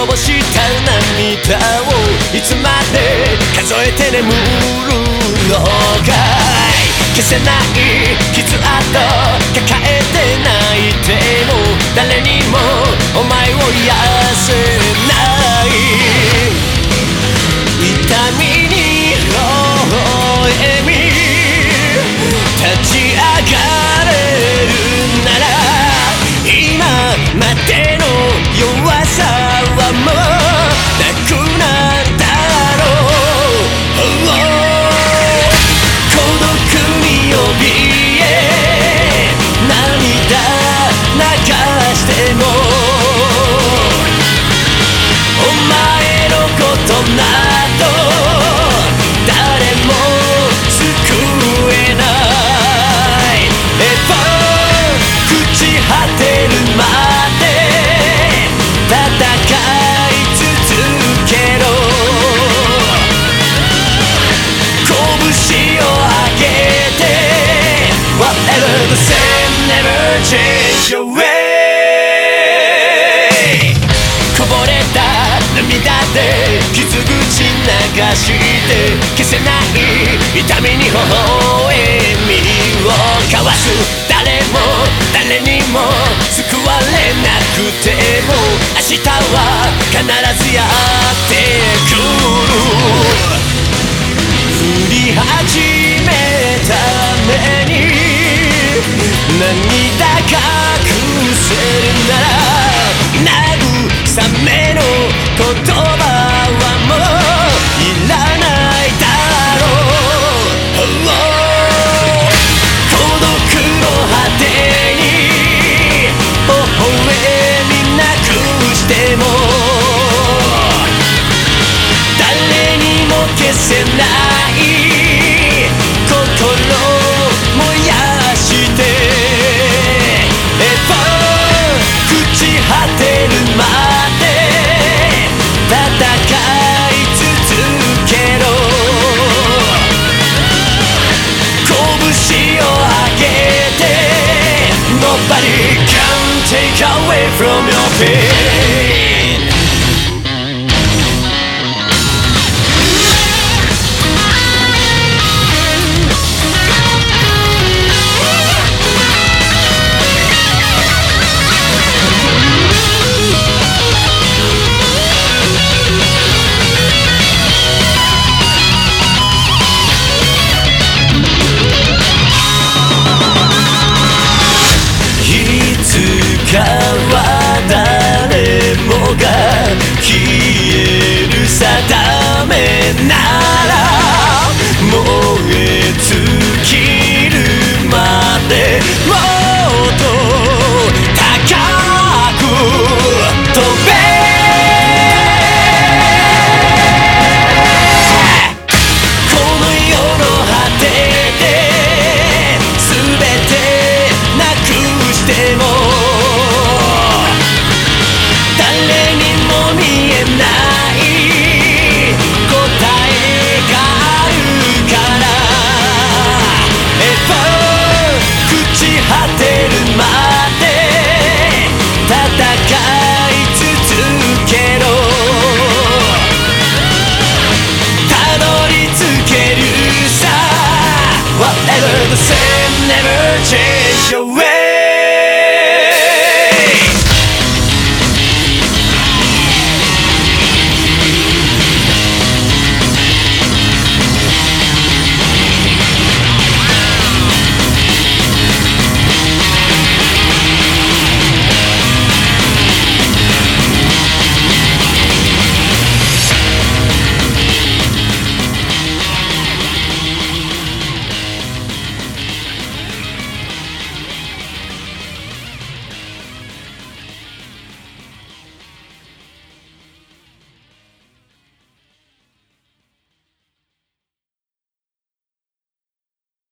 こぼした涙をいつまで数えて眠るのかい。消せない傷跡抱えて泣いても誰にもお前を癒せない。痛みに微笑み立ち上がれるなら今までの弱さはもうなくなったろう。孤独に怯え涙流してもお前のことなど誰も救えない。朽ち果てるまで戦い続けろ。拳を上げて Whatever the same never change your way。 こぼれた涙で傷口流して消せない痛みに微笑みを交わす。誰も誰にも救われなくても明日は必ずやってくる。降り始めた目に涙が隠せるなら慰めの言葉はもういらないだろう。孤独の果てに微笑みなくしても誰にも消せない心燃やして朽ち果てるまで戦い続けろ。拳を上げて Nobody can take away from your pain。誰もが消える定めなら燃え尽きるまでもっと高く飛べ。この世の果てで全てなくしても誰にも見えない答えがあるから朽ち果てるまで戦い続けろ。たどり着けるさ Whatever the same never change your way。